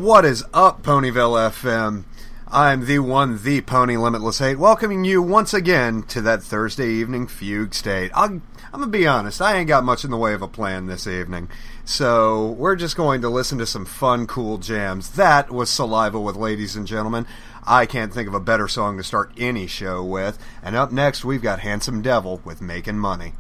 What is up, Ponyville FM? I'm the one, the Pony Limitless 8, welcoming you once again to that Thursday evening fugue state. I'm gonna be honest, I ain't got much in the way of a plan this evening, so we're just going to listen to some fun, cool jams. That was Saliva with Ladies and Gentlemen. I can't think of a better song to start any show with. And up next, we've got Handsome Devil with Making Money.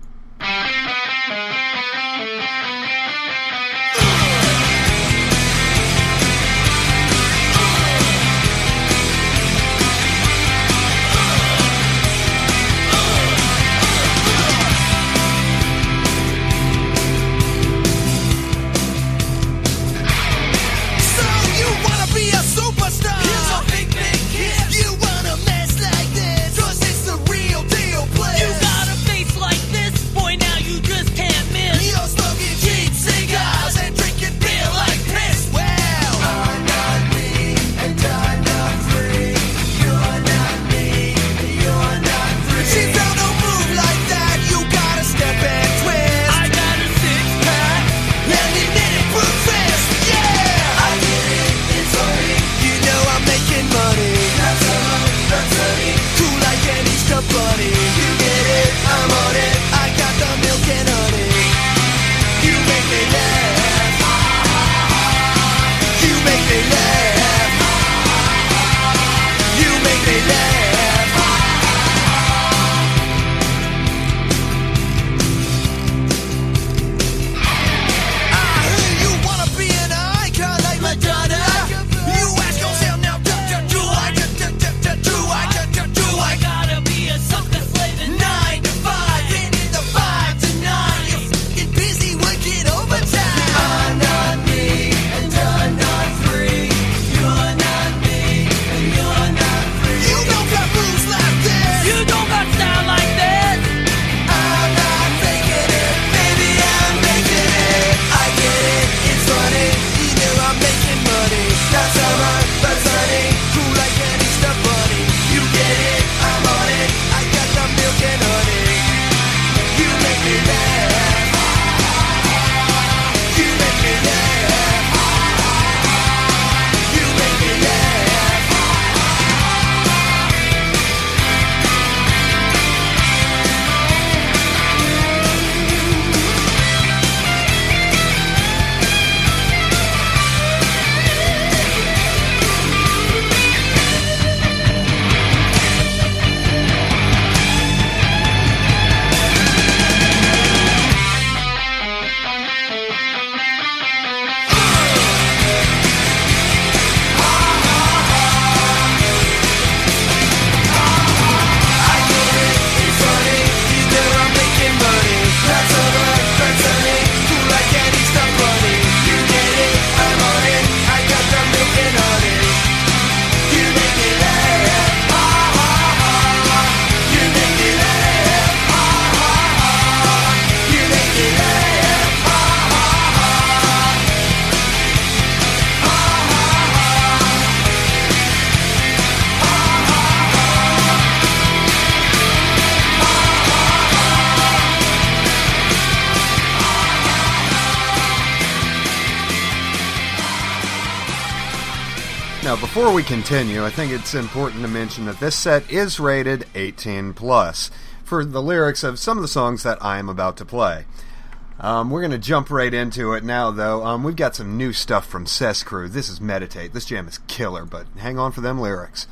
Before we continue, I think it's important to mention that this set is rated 18+ for the lyrics of some of the songs that I am about to play. We're going to jump right into it now, though. We've got some new stuff from Cess Crew. This is Meditate. This jam is killer, but hang on for them lyrics.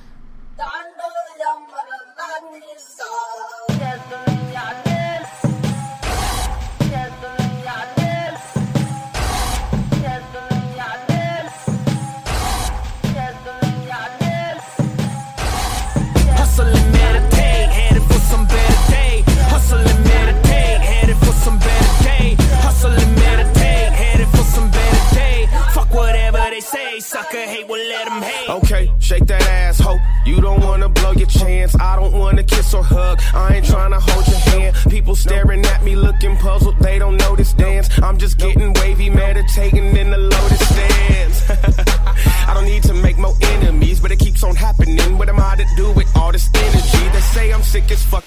Sucker hate, well let him hate. Okay, shake that ass, ho. You don't wanna blow your chance. I don't wanna kiss or hug. I ain't tryna hold your hand. People staring at me looking puzzled. They don't know this dance. I'm just getting wavy, meditating in the lotus stance. I don't need to make more enemies, but it keeps on happening. What am I to do with all this energy? They say I'm sick as fuck, the haters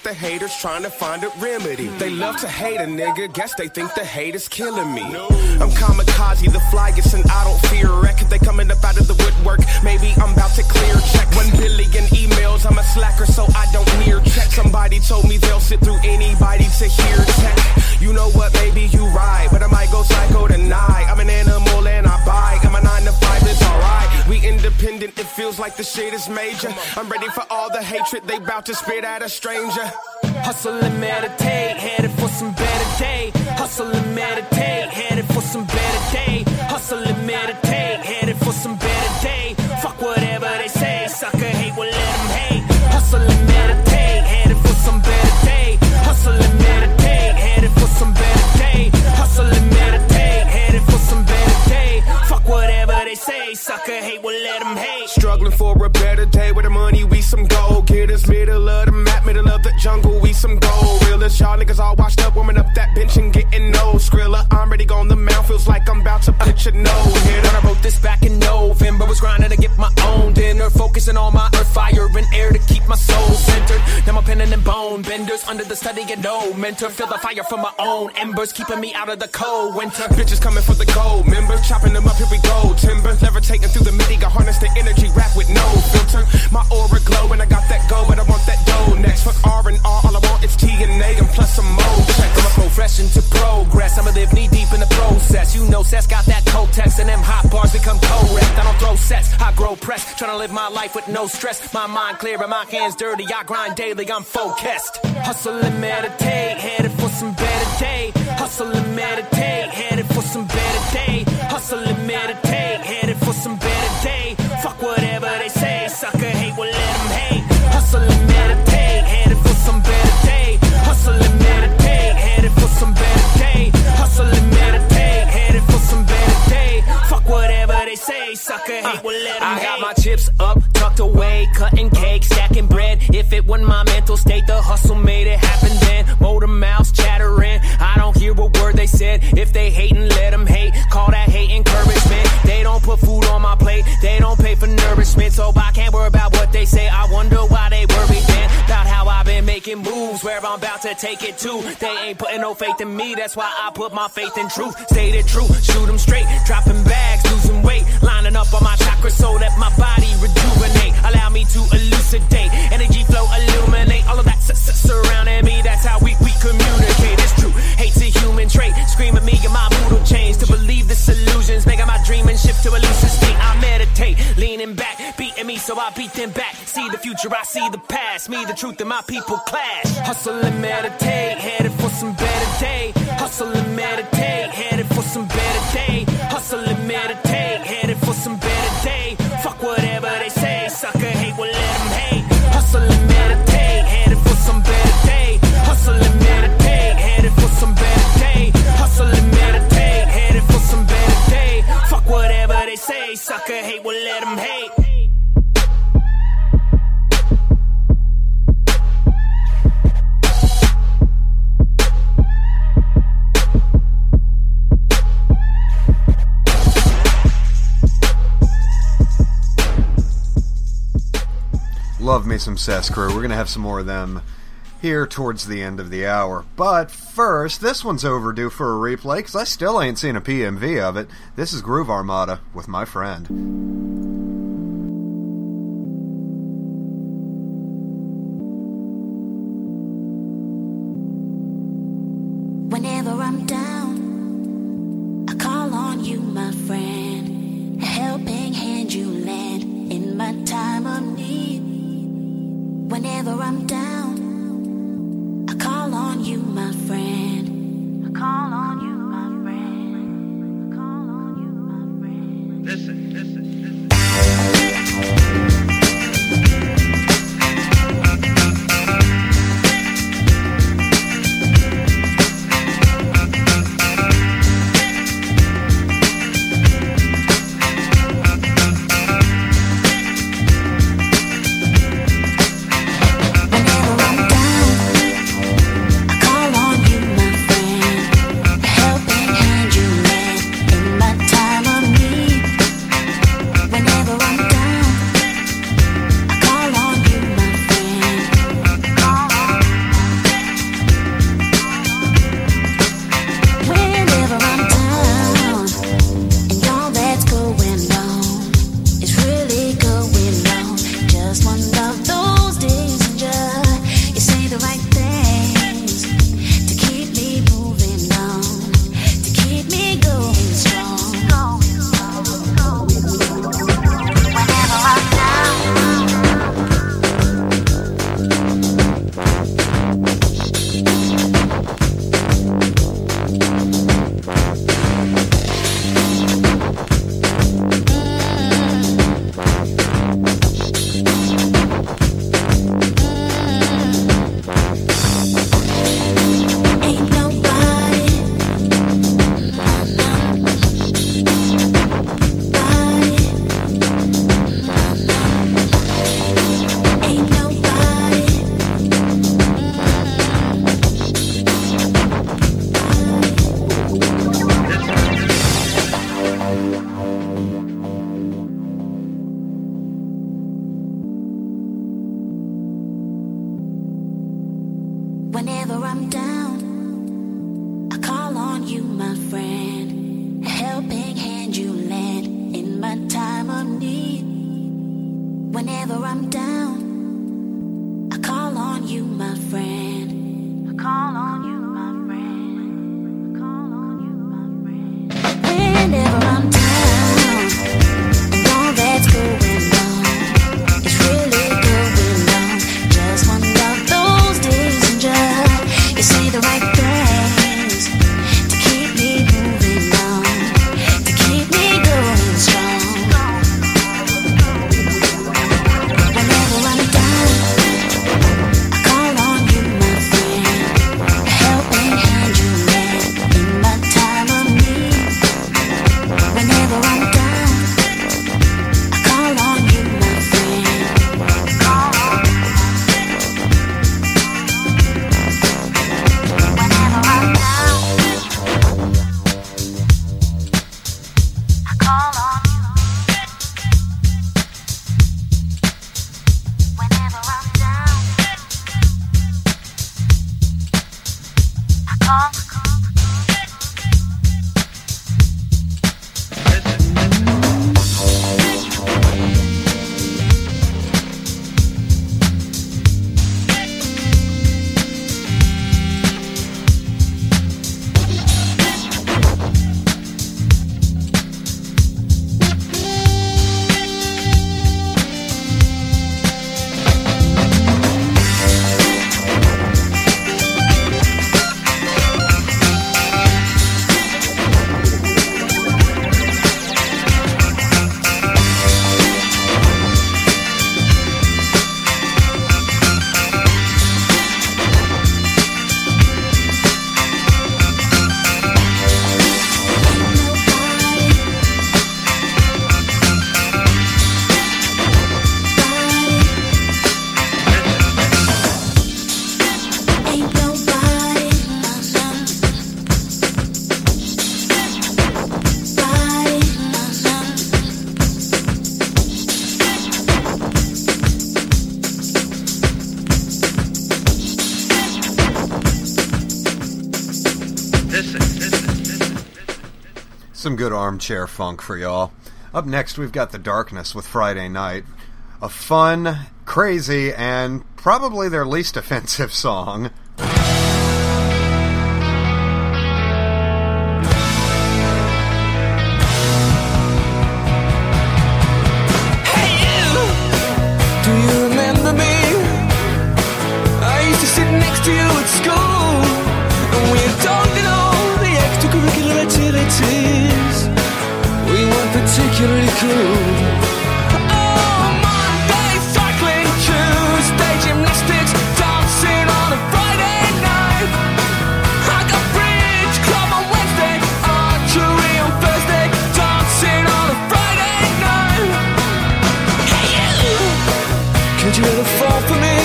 haters trying to find a remedy. They love to hate a nigga, guess they think the hate is killing me. I'm kamikaze, the flyest, and I don't fear wreck. They coming up out of the woodwork, maybe I'm about to clear check. 1 billion emails, I'm a slacker, so I don't near check. Somebody told me they'll sit through anybody to hear tech. You know what, maybe you right, but I might go psycho tonight. I'm an animal and I bite, and my 9 to 5 is alright. We independent, it feels like the shit is major. I'm ready for all the hatred they bout to spit at a stranger. Hustle and meditate, headed for some better day. Hustle and meditate, headed for some better day. Hustle and meditate, headed for some better day. Fuck whatever they say, sucker hate, well let them hate. Hustle and meditate, headed for some better day. Hustle and meditate, headed for some better day. Hustle and meditate, headed for some better day. Fuck whatever they say, sucker hate, well let them hate. Struggling for a better day, with the money we some gold getters. Middle of the map, middle of the jungle, we some gold realers. Y'all niggas all washed up, warming up that bench and getting no Skrilla. I'm ready on the mound, feels like I'm about to pitch a no-hitter. I wrote this back in November, was grinding to get my own dinner, focusing on my earth, fire, and air to keep my soul centered. Now my pen and bone benders, under the study and no mentor. Feel the fire from my own embers, keeping me out of the cold winter. Bitches coming for the gold members, chopping them up, here we go. Timber, levitating through the MIDI, got harness the energy, rap with no filter. My aura glow, and I got that go, but I want that dough next. Fuck R&R, all I want is TNA and plus some more checks. From a profession to progress, I'ma live knee deep in the process. You know, Seth's got that cold text, and them hot bars become correct. I don't throw sets, I grow press, trying to live my life with no stress. My mind clear and my hands dirty, I grind daily, I'm focused. Hustle and meditate, headed for some better day. Hustle and meditate, headed for some better day. Hustle and meditate, headed for some better day. Fuck whatever they say, sucker hate, well let them hate. Hustle and meditate, headed for some better day. Hustle and meditate, headed for some better day. Hustle and meditate, headed for some better day. Fuck whatever they say, sucker hate, well let them hate. I got my chips up, tucked away, cutting cake, stacking bread. If it wasn't my mental state, the hustle made it happen then. Motor mouths chattering, I don't hear a word they said. If they hatin', let them hate, call that hate encouragement. They don't put food on my plate, they don't pay for nourishment, so I can't worry about what they say. I wonder why they worry then, about how I've been making moves, where I'm about to take it to. They ain't putting no faith in me, that's why I put my faith in truth. Stated true, shoot them straight, dropping bags, losing weight, lining up on my chakras so that my body rejuvenate. Allow me to elucidate, energy flow illuminate, all of that surrounding me, that's how we communicate. It's true, hate's a human trait, scream at me and my mood will change. To believe this illusions, making my dream and shift to a lucid state. I meditate, leaning back, beating me so I beat them back. See the future, I see the past, me, the truth, and my people clash. Hustle and meditate, headed for some better day. Hustle and meditate, headed for some better day. Hustle and meditate, headed for some better day. Fuck whatever they say, sucker hate, well let them hate. Hustle and meditate, headed for some better day. Hustle and meditate, headed for some better day. Hustle and meditate, headed for some better day. Fuck whatever they say, sucker hate, well let them hate. Love me some Cess Crew. We're going to have some more of them here towards the end of the hour. But first, this one's overdue for a replay because I still ain't seen a PMV of it. This is Groove Armada with My Friend. Whenever I'm down, I call on you, my friend. A helping hand you lend in my time of need. Whenever I'm down, I call on you, my friend. I call on you, my friend. I call on you, my friend. Listen, listen, listen. Whenever Whenever I'm down, I call on you, my friend. A helping hand you lend in my time of need. Whenever I'm down, I call on you, my friend. I call on you, my friend. I call on you, my friend. Whenever I'm down, and all that's going on is really going on. Just one of those days, and just you say the right things to keep me moving on, to keep me going strong. Whenever I'm down, I call on you, my friend. A helping hand you lend in my time of need. Whenever I'm down, I call on you, my friend. Call on you. Whenever I'm down, I call on you. Whenever I'm down, I call. Ain't nobody, Some good armchair funk for y'all. Up next, we've got The Darkness with Friday Night. A fun, crazy, and probably their least offensive song. Do you remember me? I used to sit next to you at school, and we talked in all the extracurricular activities. We weren't particularly cool. Oh, Monday cycling, Tuesday gymnastics, dancing on a Friday night. I got bridge club on Wednesday, archery on Thursday, dancing on a Friday night. Hey you! Could you ever fall for me?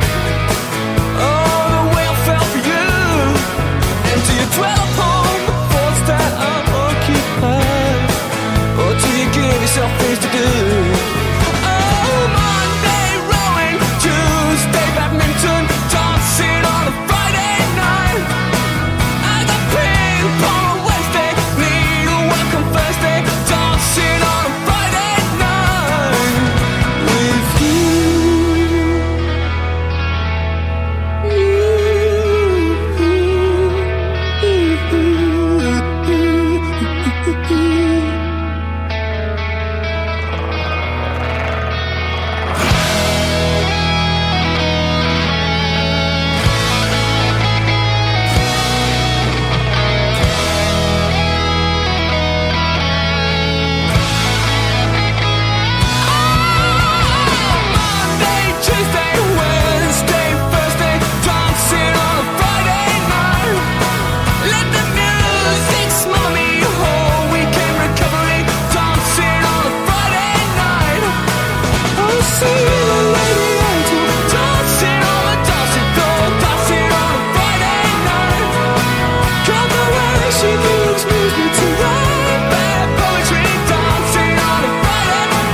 Oh, the way I fell for you. And do you dwell upon the thoughts that are occupied? Or do you give yourself things to do? Oh, Monday rowing, Tuesday badminton, dancing on a Friday night. I got ping pong on Wednesday, needlework on Thursday, dancing on a Friday night with you. Monday, Tuesday, Wednesday, Thursday, dancing on a Friday night. Let the music smother me, whole weekend recovery, dancing on a Friday night. Oh, see the lady angel, dancing on the dancing floor, dancing on a Friday night. Got the way she moves me to write bad poetry, dancing on a Friday night.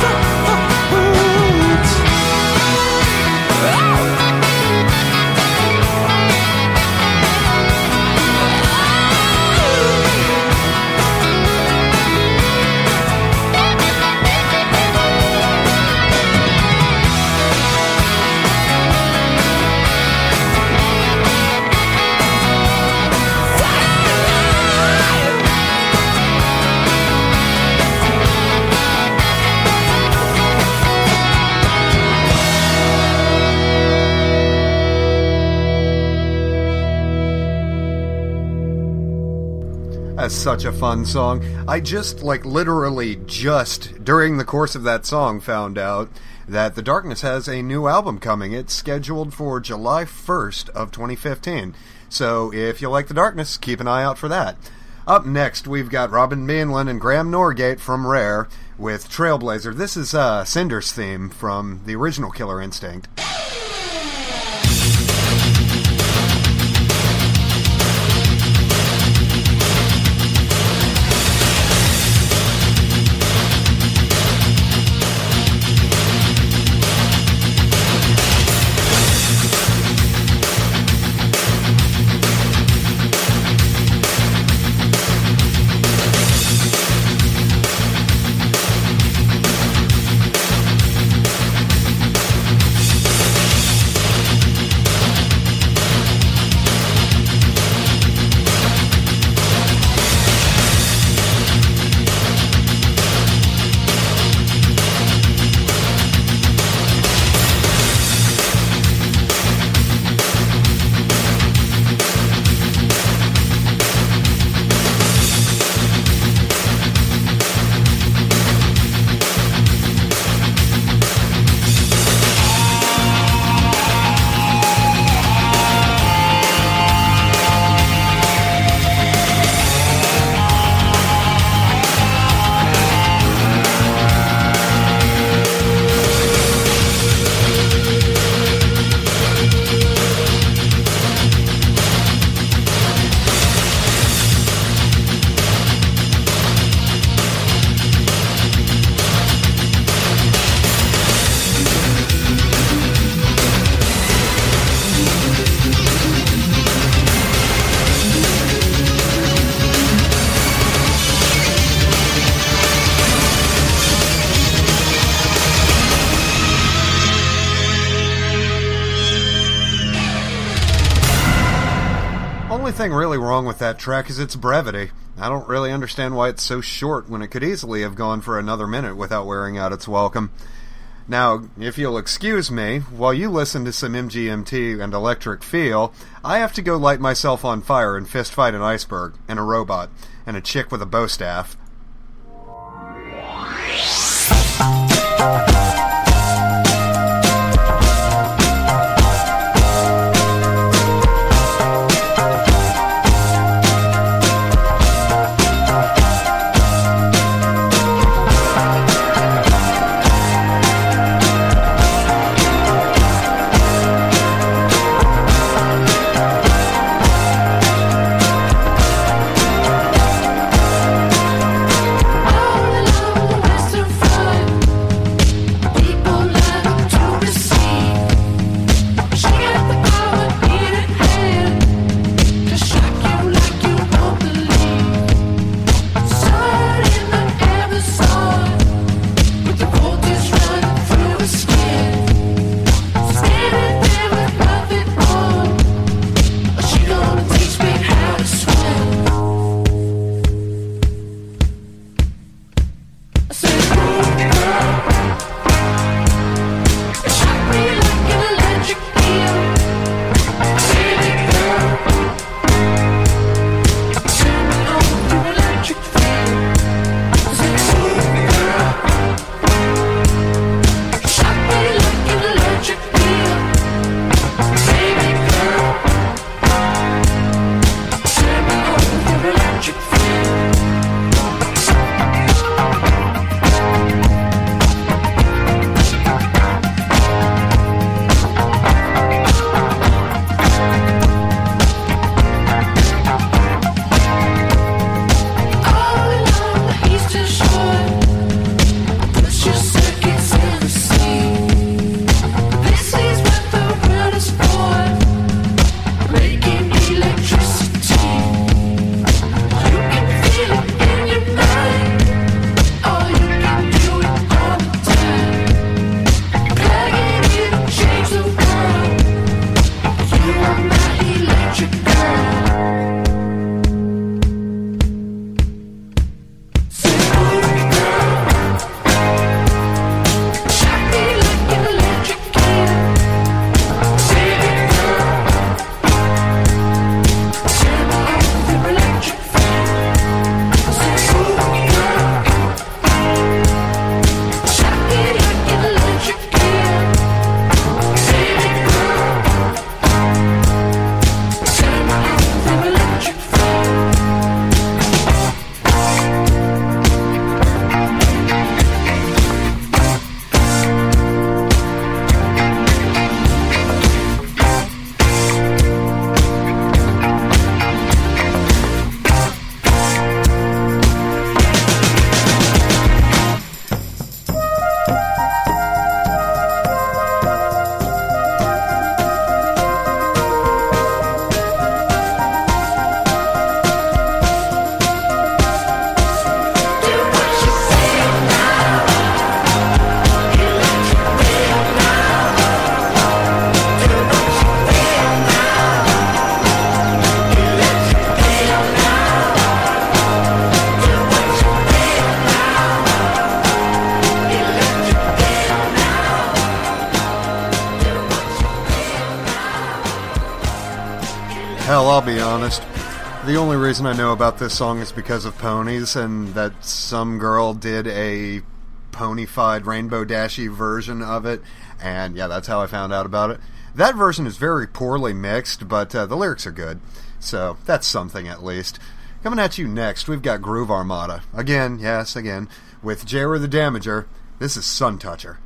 That's such a fun song. I just, literally just, during the course of that song, found out that The Darkness has a new album coming. It's scheduled for July 1st of 2015. So if you like The Darkness, keep an eye out for that. Up next, we've got Robin Beanland and Graham Norgate from Rare with Trailblazer. This is Cinder's theme from the original Killer Instinct. Thing really wrong with that track is its brevity. I don't really understand why it's so short when it could easily have gone for another minute without wearing out its welcome. Now, if you'll excuse me, while you listen to some MGMT and Electric Feel, I have to go light myself on fire and fist fight an iceberg, and a robot, and a chick with a bow staff. I'll be honest. The only reason I know about this song is because of ponies, and that some girl did a ponified Rainbow Dashy version of it, and yeah, that's how I found out about it. That version is very poorly mixed, but the lyrics are good, so that's something at least. Coming at you next, we've got Groove Armada. Again, with J-Ro the Damager. This is Sun Toucher.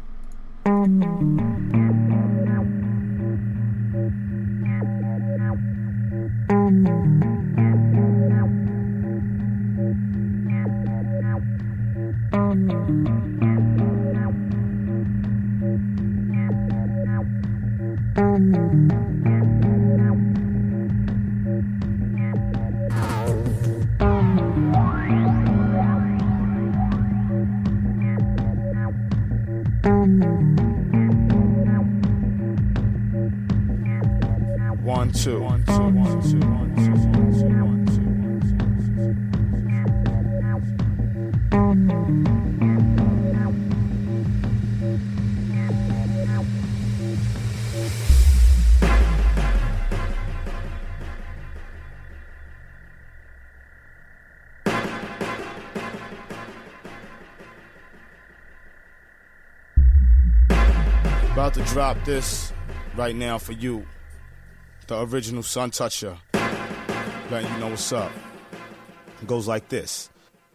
About to drop this right now for you, the original Sun Toucher, letting you know what's up. It goes like this.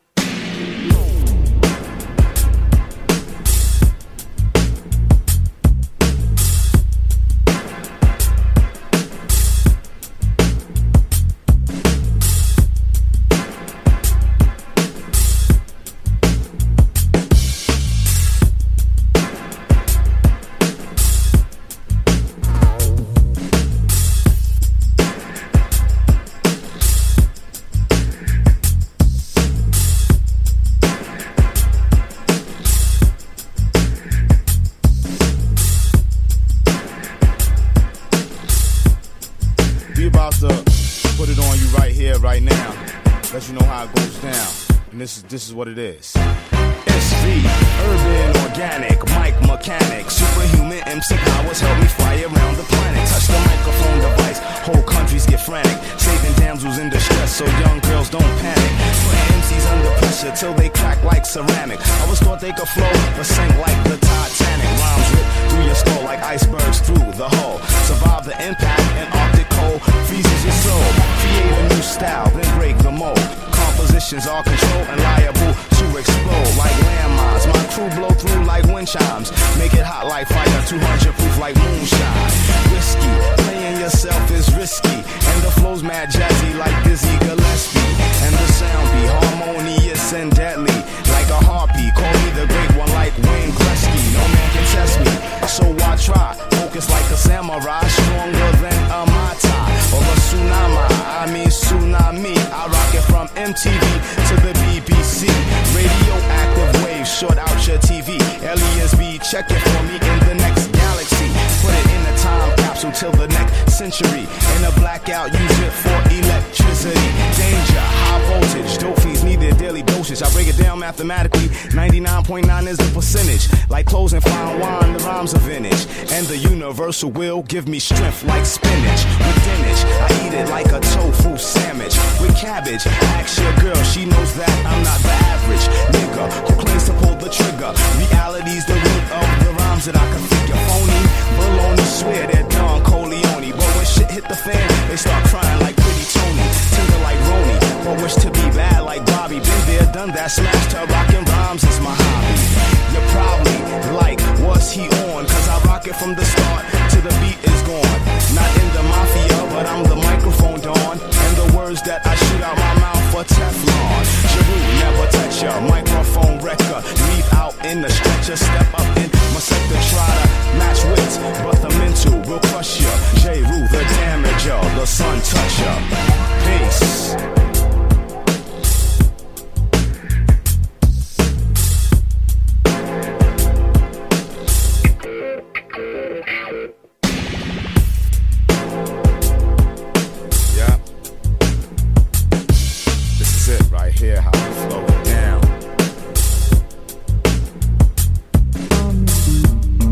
You know how it goes down, and this is what it is. It's the urban organic mic mechanic, superhuman MC powers help me fly around the planet. Touch the microphone device, whole countries get frantic, saving damsels in distress so young girls don't panic. Putting MCs under pressure till they crack like ceramic. I always thought they could flow, but sank like the Titanic. Rhymes rip through your skull like icebergs through the hull. Survive the impact and Arctic cold freezes your soul. Create a new style, then break the mold. Compositions are controlled and liable to explode like landmines. My crew blow through like wind chimes. Make it hot like fire, 200 proof like moonshine. Whiskey, playing yourself is risky, and the flow's mad jazzy like Dizzy Gillespie. And the sound be harmonious and deadly like a harpy. Call me the great one like Wayne Gretzky. No man can test me, so I try. Focus like a samurai, stronger than a Mata or a tsunami. I rock it from MTV to the BBC. Radioactive waves short out your TV. Aliens be checking for me in the next galaxy. Put it in a time capsule till the next century. In a blackout, use it for electricity. Danger, high voltage, dope fiends need their daily dosage. I break it down mathematically, 99.9 is the percentage. Like clothes and fine wine, the rhymes are vintage. And the universal will give me strength like spinach. With spinach, I eat it like a tofu sandwich. With cabbage, ask your girl, she knows that I'm not the average nigga who claims to pull the trigger. Reality's the root of the rhymes that I can figure. Phony, baloney, swear they're Don Corleone. But when shit hit the fan, they start crying like Pretty Tony. Tender like Roni, but wish to be bad like Bobby. Been there, done that, smashed her, rockin' rhymes is my hobby. You're probably like, what's he on? Cause I rock it from the start to the beat is gone. Not in the mafia, but I'm the microphone dawn. And the words that I shoot out my mouth for Teflon. Jeru, never touch ya, microphone wrecker. Leave out in the stretcher, step up in my sector, try to match wits, but the mental will crush ya. J-Ru, the damager, the sun toucher. Peace. Hear how we flow it down.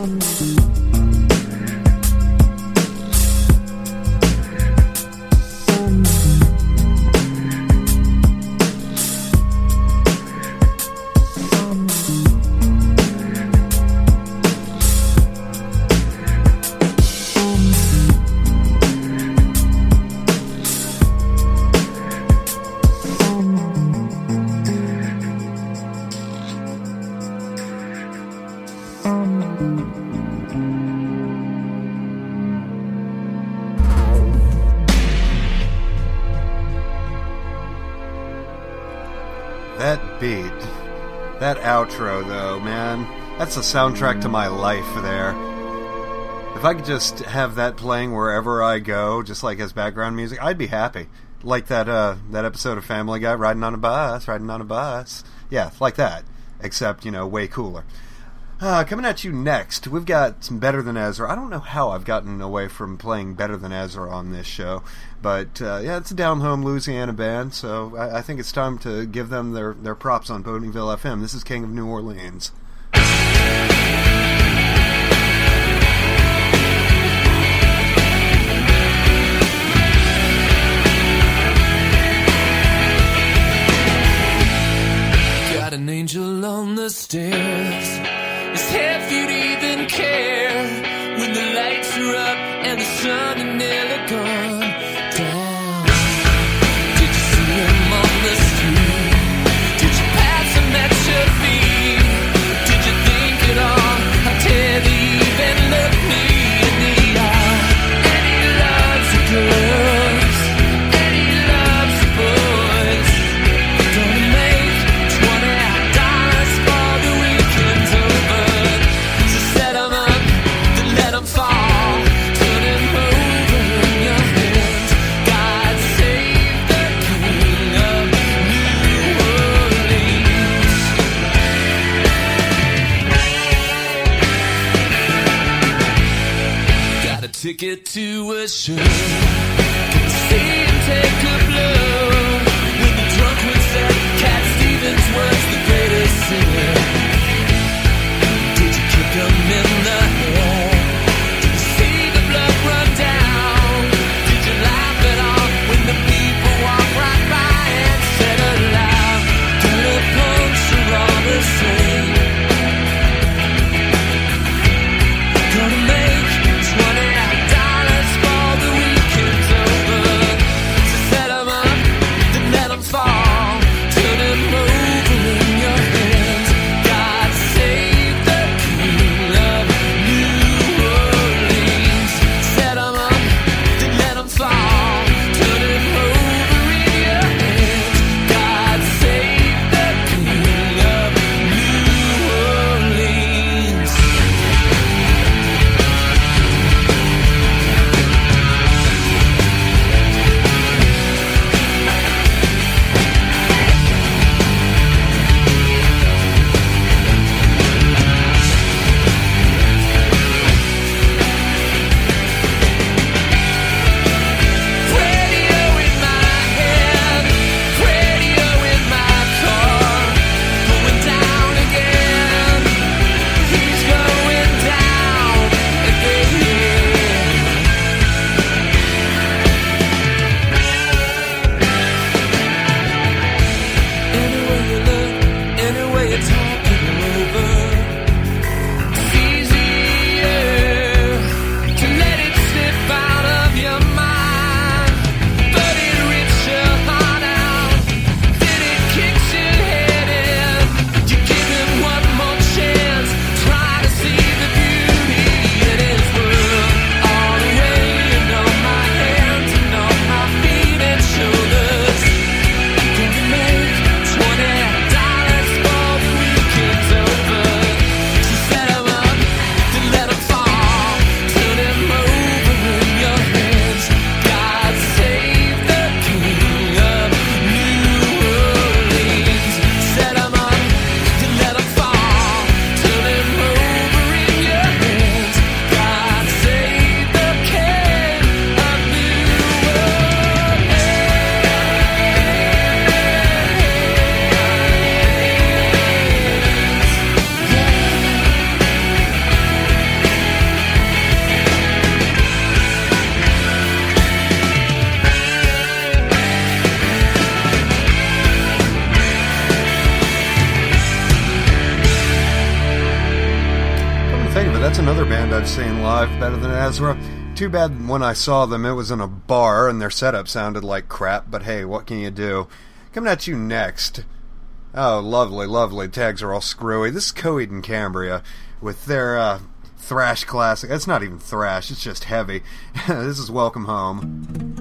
That beat, that outro though, man, that's the soundtrack to my life there. If I could just have that playing wherever I go, just like as background music, I'd be happy. Like that episode of Family Guy, riding on a bus. Yeah, like that, except, way cooler. Coming at you next, we've got some Better Than Ezra. I don't know how I've gotten away from playing Better Than Ezra on this show, but yeah, it's a down-home Louisiana band, so I think it's time to give them their props on Ponyville FM. This is King of New Orleans. Got an angel on the stairs. It's half you'd even care when the lights are up and the sun is nearly gone down. Did you see him on the street? Did you pass him at your feet? Did you think it all until he even looked me in the eye? And he loves the girls, and he loves the boys. Gonna make $20 for the weekend's over. So set 'em up, then let 'em fall. Turn him over in your hands. God save the King of New Orleans. Got a ticket to a show. Can see him take a blow. When the drunk one said Cat Stevens was the greatest singer. Did you kick him in the head? Did you see the blood run down? Did you laugh at all when the people walked right by and said aloud, "Get a punch are all the same. Gonna make $20 for the weekend's over." So set 'em That's another band I've seen live better than Ezra. Too bad when I saw them it was in a bar and their setup sounded like crap, but hey, what can you do? Coming at you next. Oh, lovely, lovely. Tags are all screwy. This is Coheed and Cambria with their thrash classic. It's not even thrash, it's just heavy. This is Welcome Home.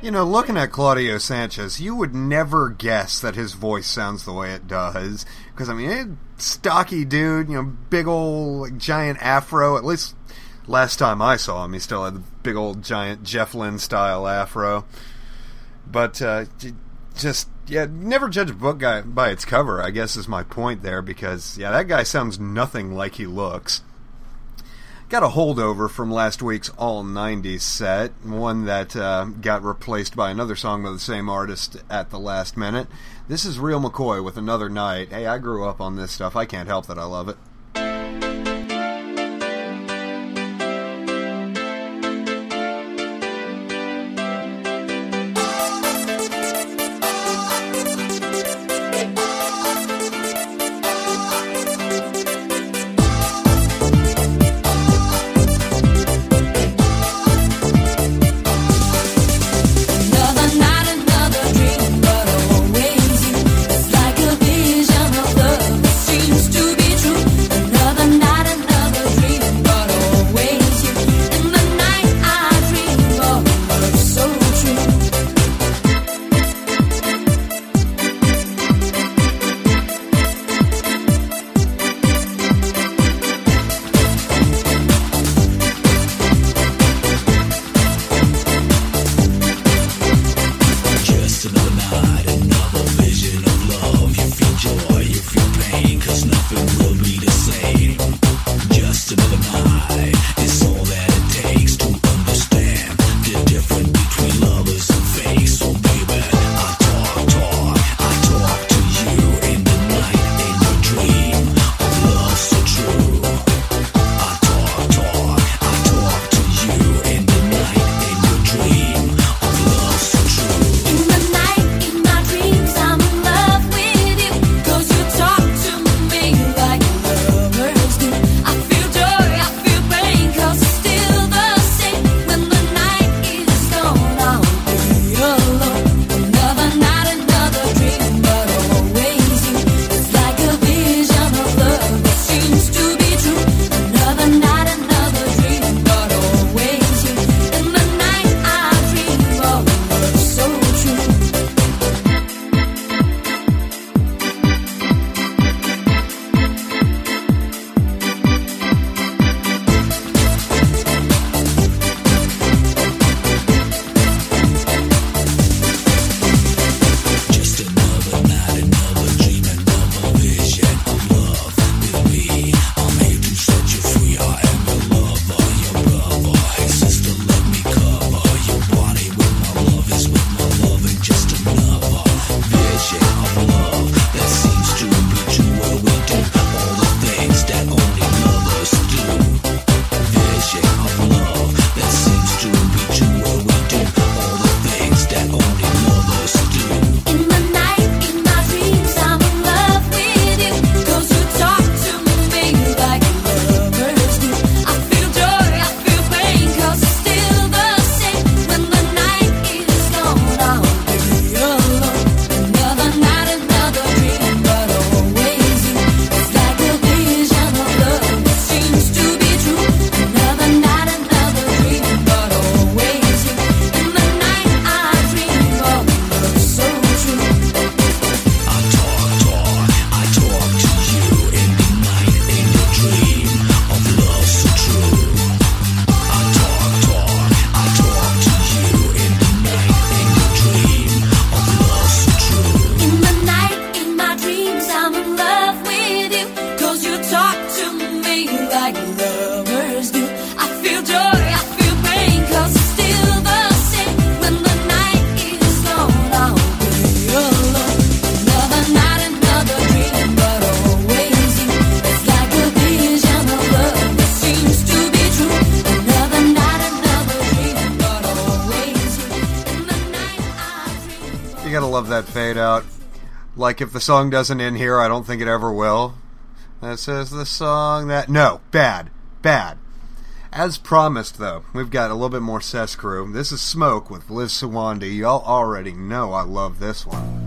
You know, looking at Claudio Sanchez, you would never guess that his voice sounds the way it does. Because, I mean, stocky dude, you know, big old like, giant afro. At least last time I saw him, he still had the big old giant Jeff Lynne-style afro. But just, yeah, never judge a book by its cover, I guess is my point there. Because, yeah, that guy sounds nothing like he looks. Got a holdover from last week's All 90s set, one that got replaced by another song by the same artist at the last minute. This is Real McCoy with Another Night. Hey, I grew up on this stuff. I can't help that I love it. That fade out. Like if the song doesn't end here, I don't think it ever will. That says the song that... No, bad. As promised, though, we've got a little bit more Cess Crew. This is Smoke with Liz Sawandi. Y'all already know I love this one.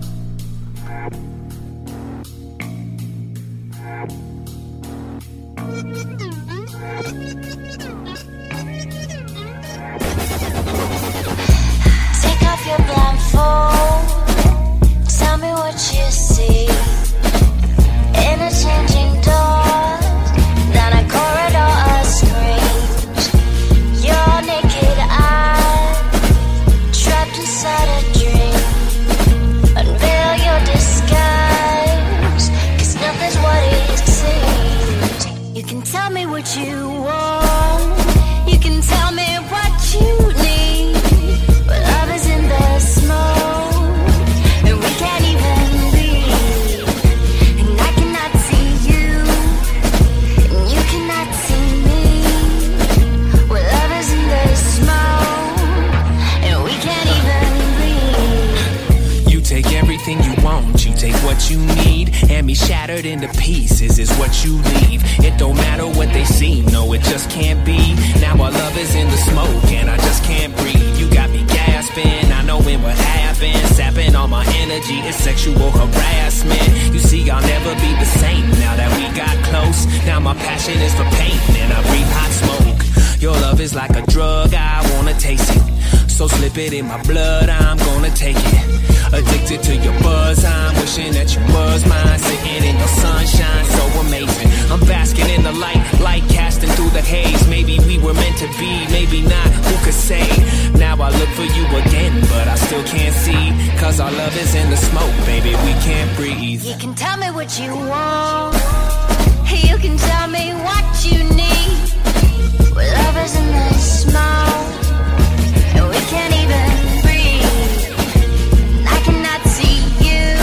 Take off your me what you want. You can tell me what you need. But love is in the smoke, and we can't even breathe. And I cannot see you, and you cannot see me. Well, love is in the smoke, and we can't even breathe. You take everything you want, you take what you need, and me shattered into pieces is what you leave. It don't matter what they see, no, it just can't be. Now our love is in the smoke, and I just can't breathe. You got me gasping, I know when what happened, sapping all my energy, it's sexual harassment. You see, I'll never be the same now that we got close. Now my passion is for pain, and I breathe hot smoke. Your love is like a drug, I wanna taste it. So slip it in my blood, I'm gonna take it. Addicted to your buzz, I'm wishing that you was mine. Sitting in your sunshine, so amazing. I'm basking in the light casting through the haze. Maybe we were meant to be, maybe not, who could say? Now I look for you again, but I still can't see. Cause our love is in the smoke, baby, we can't breathe. You can tell me what you want. You can tell me what you need. Well, love is in the smoke, and we can't even breathe. And I cannot see you,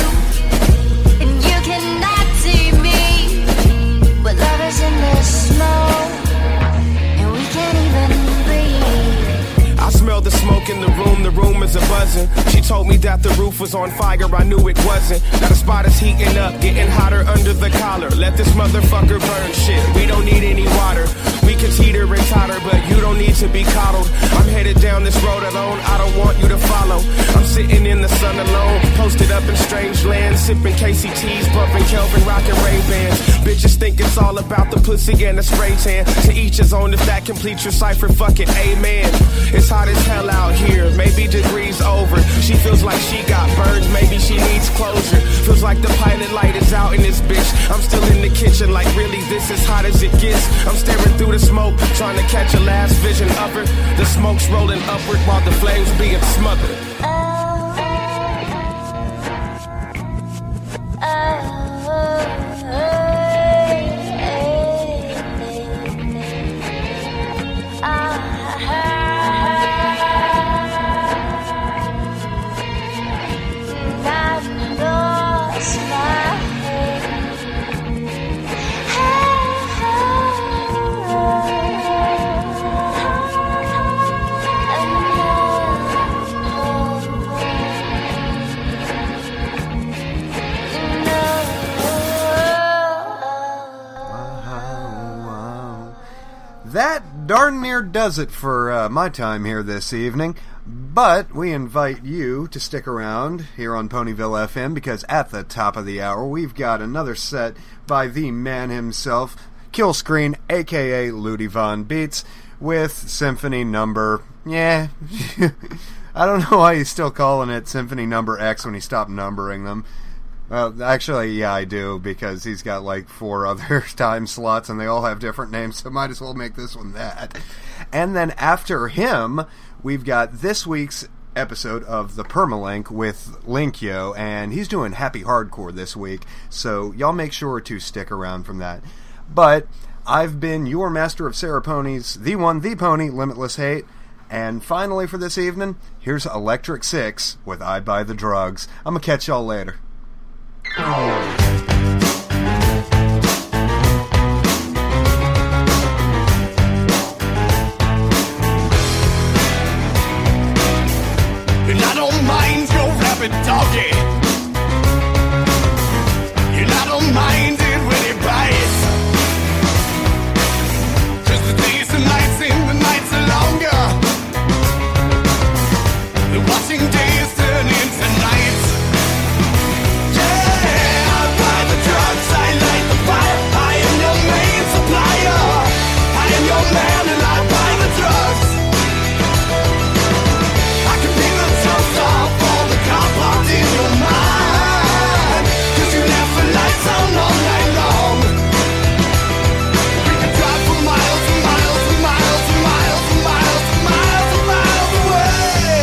and you cannot see me. But love is in the smoke, and we can't even breathe. I smell the smoke in the room is a buzzing. She told me that the roof was on fire, I knew it wasn't. Now the spot is heating up, getting hotter under the collar. Let this motherfucker burn shit, we don't need any water. We can teeter and totter, but you don't need to be coddled. I'm headed down this road alone, I don't want you to follow. I'm sitting in the sun alone, posted up in strange lands, sipping KCTs, bumping Kelvin, rocking Ray-Bans. Bitches think it's all about the pussy and the spray tan. To each his own, if that completes your cipher, fuck it, amen. It's hot as hell out here, maybe degrees over. She feels like she got burned, maybe she needs closure. Feels like the pilot light is out in this bitch. I'm still in the kitchen like really this is hot as it gets. I'm staring through the smoke, trying to catch a last vision of her. The smoke's rolling upward while the flames being smothered. That darn near does it for my time here this evening, but we invite you to stick around here on Ponyville FM because at the top of the hour we've got another set by the man himself, Killscreen, aka Ludi Von Beats, with Symphony Number... I don't know why he's still calling it Symphony Number X when he stopped numbering them. Well, actually, yeah, I do, because he's got like 4 other time slots, and they all have different names, so might as well make this one that. And then after him, we've got this week's episode of The Permalink with Linkyo, and he's doing Happy Hardcore this week, so y'all make sure to stick around from that. But I've been your master of ceremonies, the one, the pony, Limitless Hate, and finally for this evening, here's Electric Six with I Buy the Drugs. I'm gonna catch y'all later. And I don't mind your rabid doggy. And I don't mind it when it bites. 'Cause the days and nights and the nights are longer. The watching days turn into nights. Yeah, I buy the drugs, I light the fire. I am your main supplier. I am your man and I buy the drugs. I can be the toast off all the car parked in your mind. 'Cause you left the lights on all night long. We can drive for miles and miles and miles and miles and miles and miles and miles away.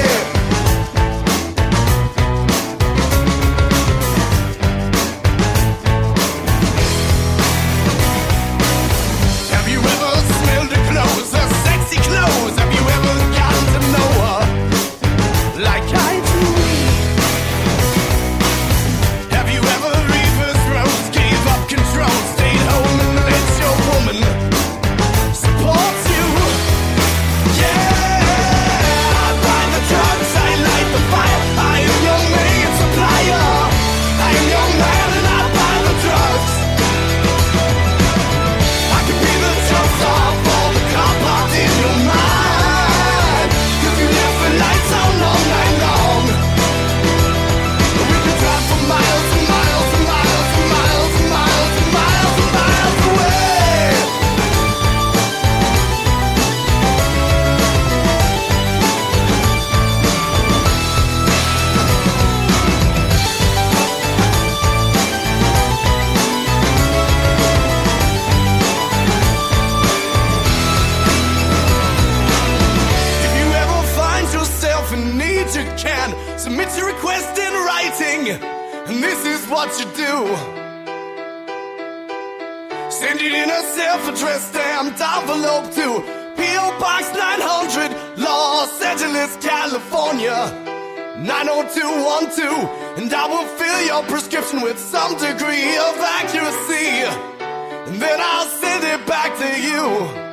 Have you ever Submit your request in writing, and this is what you do. Send it in a self-addressed stamped envelope to P.O. Box 900, Los Angeles, California 90212, and I will fill your prescription with some degree of accuracy, and then I'll send it back to you.